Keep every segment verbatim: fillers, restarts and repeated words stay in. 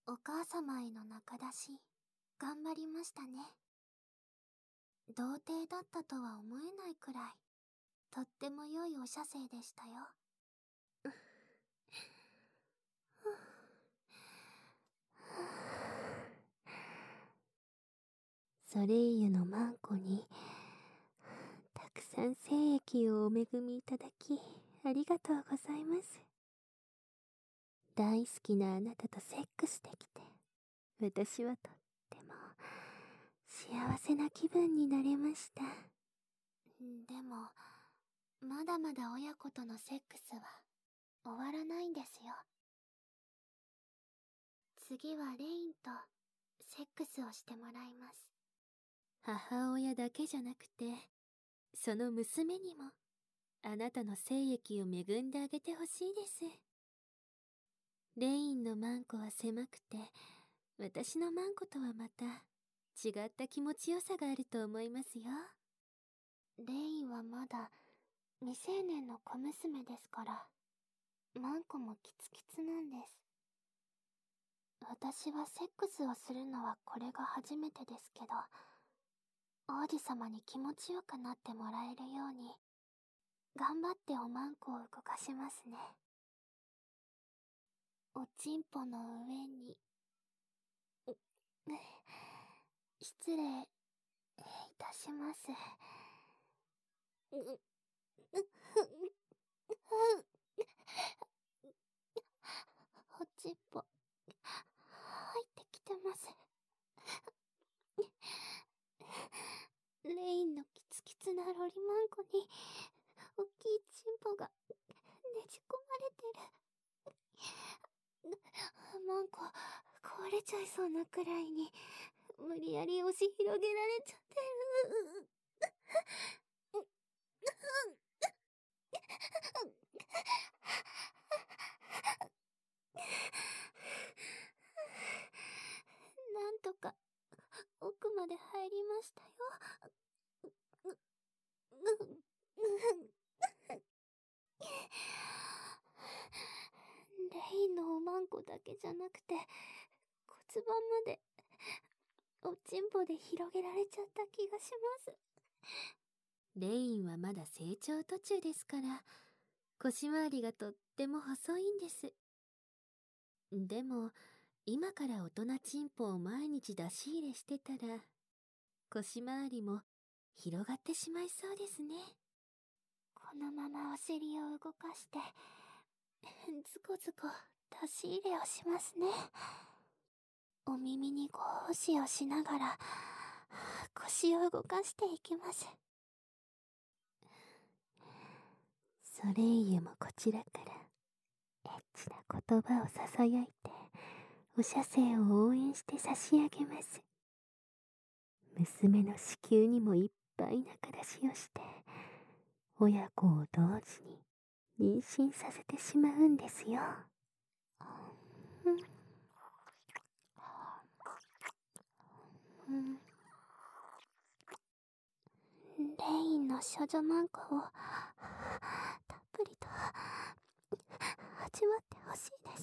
お母様への仲出し、頑張りましたね。童貞だったとは思えないくらい、とっても良いお射精でしたよ。ソレイユのマンコに、たくさん精液をお恵みいただき、ありがとうございます。大好きなあなたとセックスできて、私はとっても幸せな気分になれました。でも、まだまだ親子とのセックスは終わらないんですよ。次はレインとセックスをしてもらいます。母親だけじゃなくて、その娘にもあなたの精液を恵んであげてほしいです。レインのマンコは狭くて、私のマンコとはまた違った気持ちよさがあると思いますよ。レインはまだ未成年の小娘ですから、マンコもキツキツなんです。私はセックスをするのはこれが初めてですけど、王子様に気持ちよくなってもらえるように、頑張っておまんこを動かしますね。おちんぽの上に、失礼いたします。おちんぽ、入ってきてます。レインのキツキツなロリマンコに、おっきいチンポがねじ込まれてる。マンコ、壊れちゃいそうなくらいに、無理やり押し広げられちゃってる。なんとか奥まで入りましたよ。レインのおまんこだけじゃなくて、骨盤までおちんぽで広げられちゃった気がします。レインはまだ成長途中ですから、腰回りがとっても細いんです。でも、今から大人チンポを毎日出し入れしてたら、腰回りも広がってしまいそうですね。このままお尻を動かして、ズコズコ出し入れをしますね。お耳にご奉仕をしながら、腰を動かしていきます。ソレイユもこちらからエッチな言葉をささやいて、お射精を応援して差し上げます。娘の子宮にもいっぱい中出しをして、親子を同時に妊娠させてしまうんですよ。うん、レインの処女マンコをたっぷりと味わってほしいです。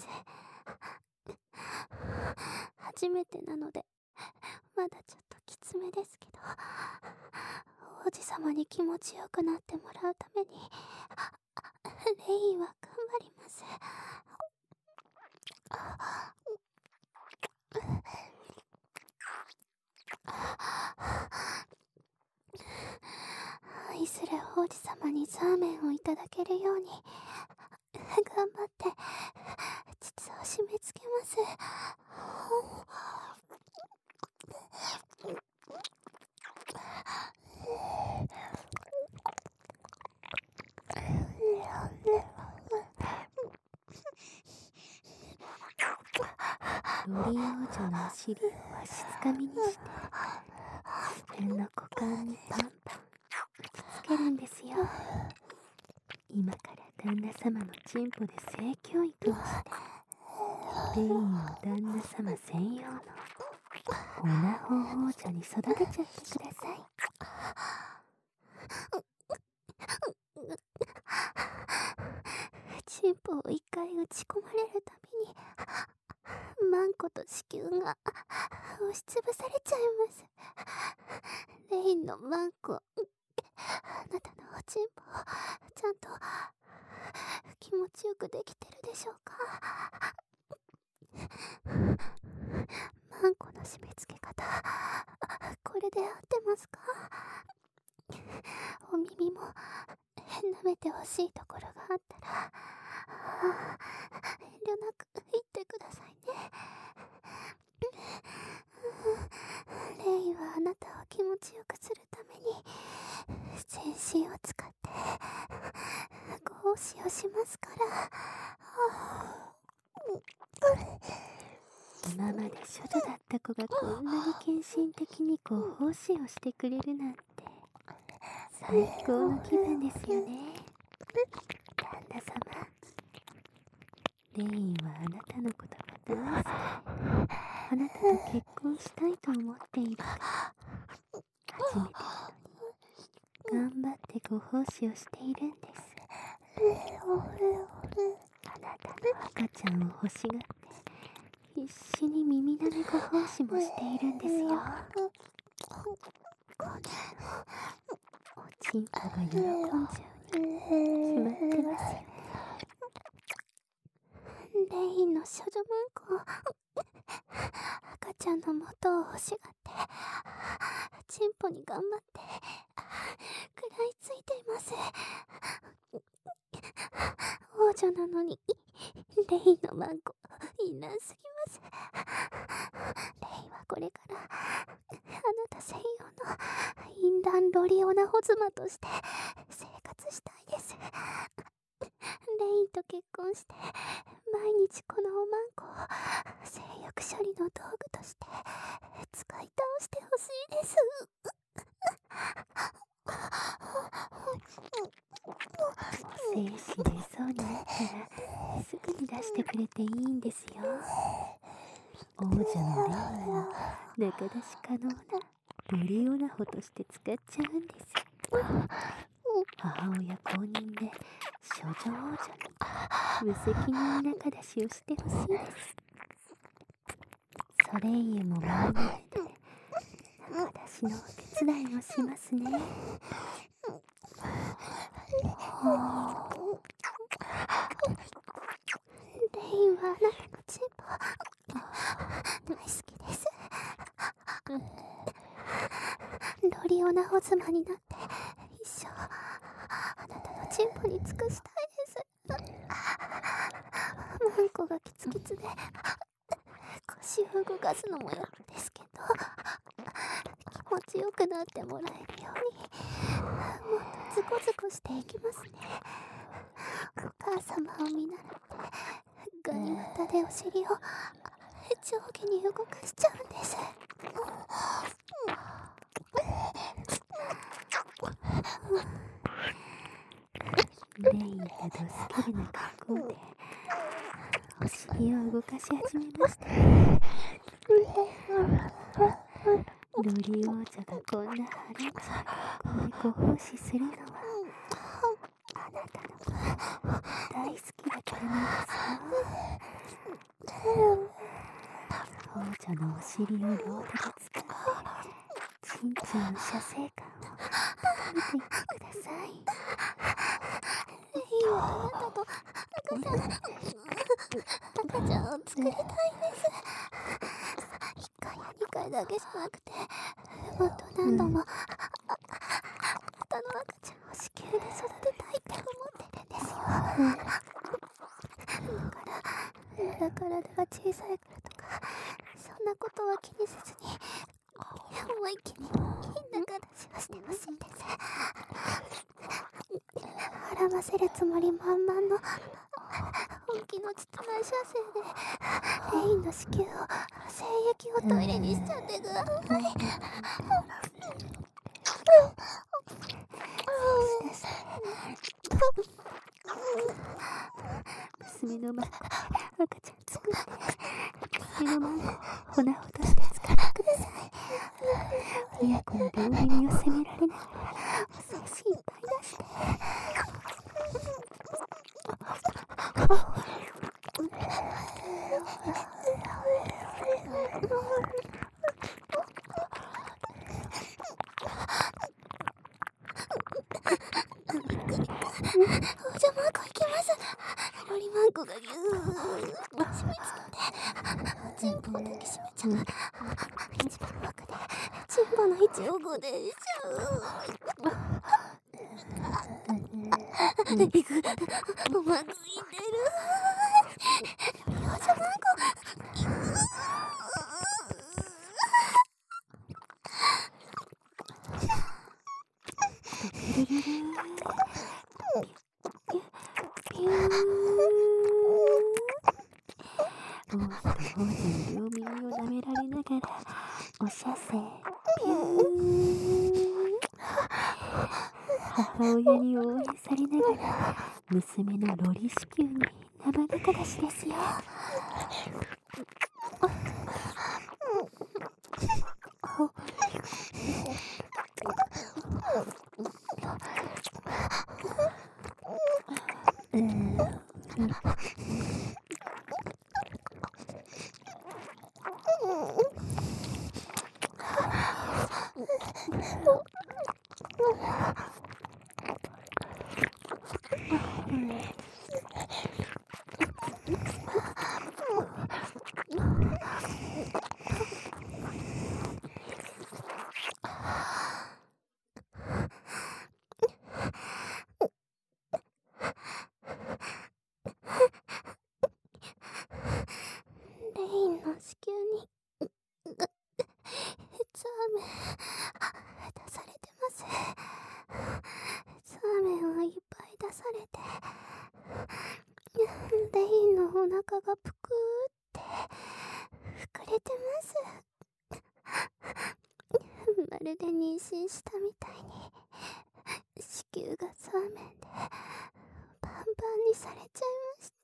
初めてなのでまだちょっときつめですけど、王子様に気持ちよくなってもらうためにレインは頑張ります。愛する王子様にザーメンをいただけるように頑張って膣を締め付けます。ロリ王女のお尻をわしづかみにして、自分の股間にパンパン打ちつけるんですよ。今から旦那様のチンポで性教育をして、レインを旦那様専用のオナホ王女に育てちゃってください。チンポを一回打ち込まれるたびにマンコと子宮が押しつぶされちゃいます。レインのマンコ、あなたのおちんぽちゃんと気持ちよくできてるでしょうか。マンコの締め付け方、これで合ってますか。お耳も舐めてほしいところがあったら遠慮なく言ってくださいね。レイはあなたを気持ちよくするために全身を使ってご奉仕をしますから。今まで処女だった子がこんなに献身的にご奉仕をしてくれるなんて最高の気分ですよね、旦那様。レインはあなたのことが大好き。あなたと結婚したいと思っている。初めてなのに頑張ってご奉仕をしているんです。あなたの赤ちゃんを欲しがって必死に耳舐めご奉仕もしているんですよ。こんなのおちんぽが喜んじゃうに決まってますよね。レインの処女マンコ、赤ちゃんの元を欲しがってチンポに頑張って食らいついています。王女なのにレインのマンコいなすぎます。レイはこれからあなた専用の淫乱ロリオナホ妻として生活したいです。レインと結婚して毎日このおまんこを性欲処理の道具として使い倒してほしいです。お精子出そうになったらすぐに出してくれていいんですよ。王女のレインを仲出し可能なロリオナホとして使っちゃうんです。母親公認で処女王女に無責任仲出しをしてほしいです。ソレイユも前の手で仲出しのお手伝いをしますね。レインはあなたのチンポ大好きです。ロリオナホ妻になって一生あなたのチンポに尽くしたいです。マンコがキツキツで腰を動かすのもよくですけど気持ちよくなってもらえるようにもっとズコズコしていきますね。お母様を見習ってガニ股でお尻を上下に動かしちゃうんです。レインがドスキルな格好でお尻を動かし始めました。ロリ王女がこんなハレンチな格好でご奉仕するのはあなたの大好きだからなんですよ。王女のお尻を両手で掴んでチンチンの射精感を高めていってください。レインはあなたと赤ちゃん赤ちゃんを作りたいです。一回や二回だけじゃなくてもっと何度も、うん、あなたの赤ちゃんを子宮で育てたいって思ってるんですよ。だからまだ体が小さいからとかそんなことは気にせずに思いっきり変な形をしてほしいんです。払わせるつもり満々の本気の膣内射精でレインの子宮を精液をトイレにしちゃってください。娘の前赤ちゃん作って娘の前粉ほどして使ってください。親子の両耳を責められながらお精子いっぱい出してこがぎゅー締め付けてチンポを抱きしめちゃう。一番奥でチンポの位置をごでしょう。いくうまくいってる。よしゃなんかルルルルピュー王子と王子の両耳を舐められながらおしゃせピュー母親に応援されながら娘のロリ子宮に生中出しですよ。うん。レインの子宮にザーメン出されてます。ザーメンをいっぱい出されてレインのお腹がぷくーって膨れてます。まるで妊娠したみたいに子宮がザーメンでパンパンにされちゃいました。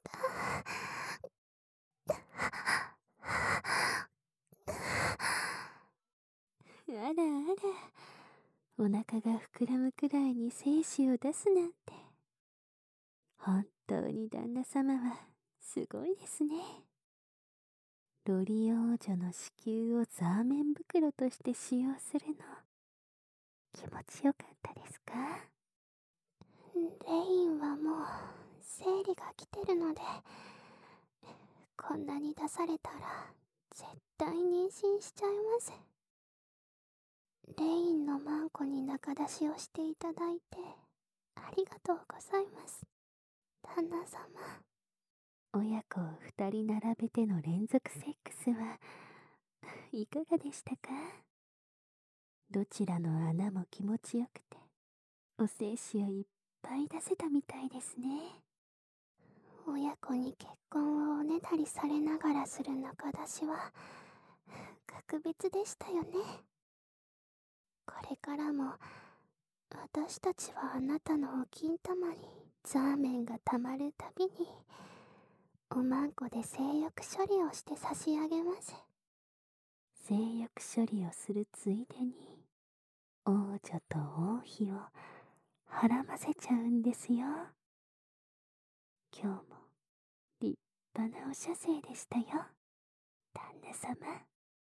あらあら、お腹が膨らむくらいに精子を出すなんて、本当に旦那様はすごいですね。ロリ王女の子宮をザーメン袋として使用するの、気持ちよかったですか？レインはもう生理が来てるので、こんなに出されたら絶対妊娠しちゃいます。レインのマンコに中出しをしていただいてありがとうございます、旦那様。親子を二人並べての連続セックスはいかがでしたか？どちらの穴も気持ちよくて、お精子をいっぱい出せたみたいですね。親子に結婚をおねだりされながらする中出しは格別でしたよね。これからも私たちはあなたのお金玉にザーメンがたまるたびにおまんこで性欲処理をして差し上げます。性欲処理をするついでに王女と王妃をはらませちゃうんですよ。今日も立派なお射精でしたよ、旦那様。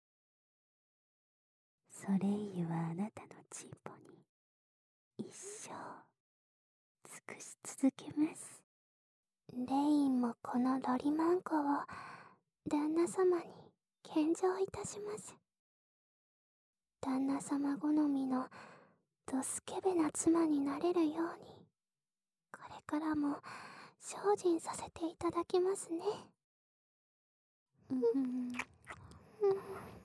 ソレイユはあなたのチンポに一生尽くし続けます。レインもこのロリマンコを旦那様に献上いたします。旦那様好みのドスケベな妻になれるように、これからも精進させていただきますね。うん、うん